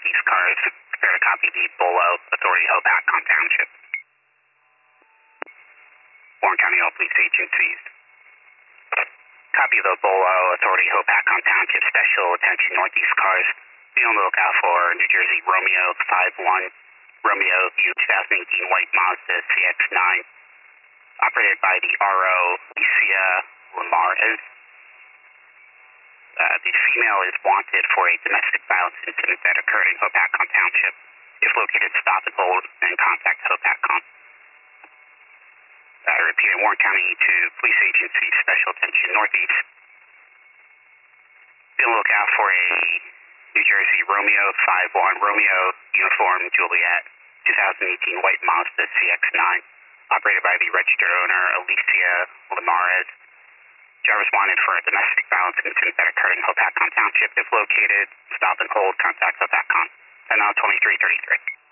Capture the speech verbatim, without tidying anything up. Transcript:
northeast cars. Prepare to copy the Bolo Authority Hopatcon Township. Warren County All Police Agencies. Copy the Bolo Authority Hopatcon Township. Special attention northeast cars. Be on the lookout for New Jersey Romeo five one. Romeo twenty eighteen white Mazda C X nine. Operated by the R O Alicia Lamarez. Uh, the female is wanted for a domestic violence incident that occurred in Hopatcon Township. If located, stop and hold and contact Hopatcon. I uh, repeat, in Warren County to Police Agency, Special Attention Northeast. Be on the lookout for a New Jersey Romeo five one, Romeo Uniform Juliet twenty eighteen white Mazda C X nine. Operated by the registered owner, Alicia Lamarez. Drivers wanted for a domestic violence incident that occurred in Hopatcon Township. If located, stop and hold, contact Hopatcon. And now twenty-three thirty-three.